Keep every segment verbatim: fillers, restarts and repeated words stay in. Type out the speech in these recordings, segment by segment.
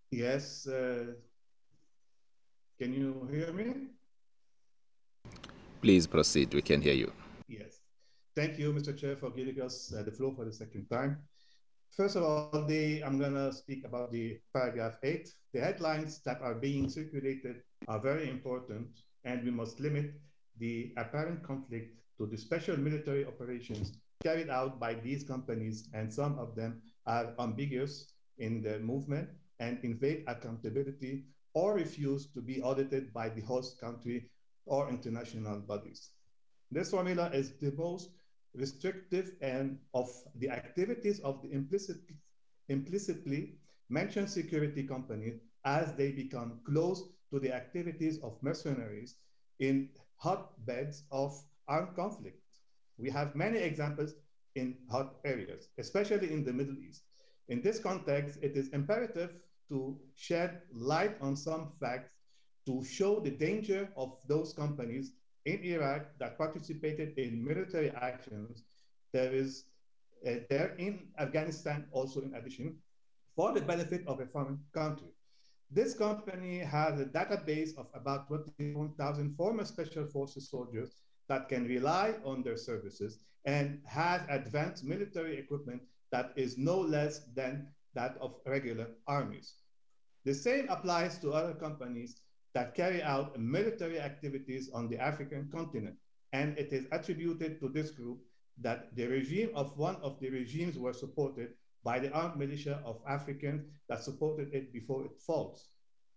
Yes, uh, can you hear me? Please proceed. We can hear you. Yes. Thank you, mister Chair, for giving us uh, the floor for the second time. First of all, the, I'm going to speak about the paragraph eight. The headlines that are being circulated are very important, and we must limit the apparent conflict to the special military operations carried out by these companies, and some of them are ambiguous in their movement and invade accountability or refuse to be audited by the host country or international bodies. This formula is the most restrictive and of the activities of the implicit, implicitly mentioned security companies as they become close to the activities of mercenaries in hotbeds of armed conflict. We have many examples in hot areas, especially in the Middle East. In this context, it is imperative to shed light on some facts to show the danger of those companies in Iraq that participated in military actions. There is uh, there in Afghanistan also in addition for the benefit of a foreign country. This company has a database of about twenty-one thousand former special forces soldiers that can rely on their services and has advanced military equipment that is no less than that of regular armies. The same applies to other companies that carry out military activities on the African continent. And it is attributed to this group that the regime of one of the regimes was supported by the armed militia of Africans that supported it before it falls.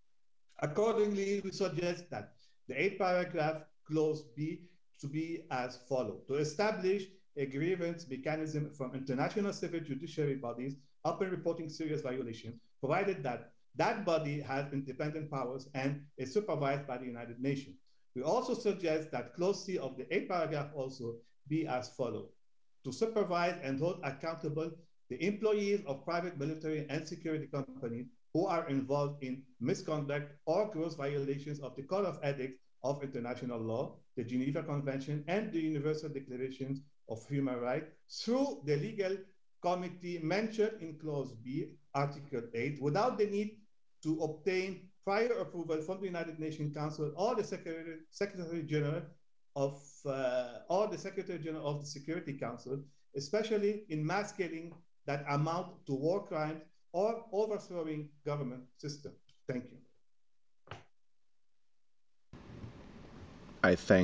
Accordingly, we suggest that the eight paragraph clause B to be as follows: to establish a grievance mechanism from international civil judiciary bodies upon reporting serious violations, provided that that body has independent powers and is supervised by the United Nations. We also suggest that clause C of the eighth paragraph also be as follows: to supervise and hold accountable the employees of private military and security companies who are involved in misconduct or gross violations of the Code of Ethics of International Law, the Geneva Convention, and the Universal Declaration of Human Rights through the legal committee mentioned in Clause B, Article eight, without the need to obtain prior approval from the United Nations Council or the Secretary, Secretary General of uh, or the Secretary General of the Security Council, especially in mass killing that amount to war crimes or overthrowing government system. Thank you. I thank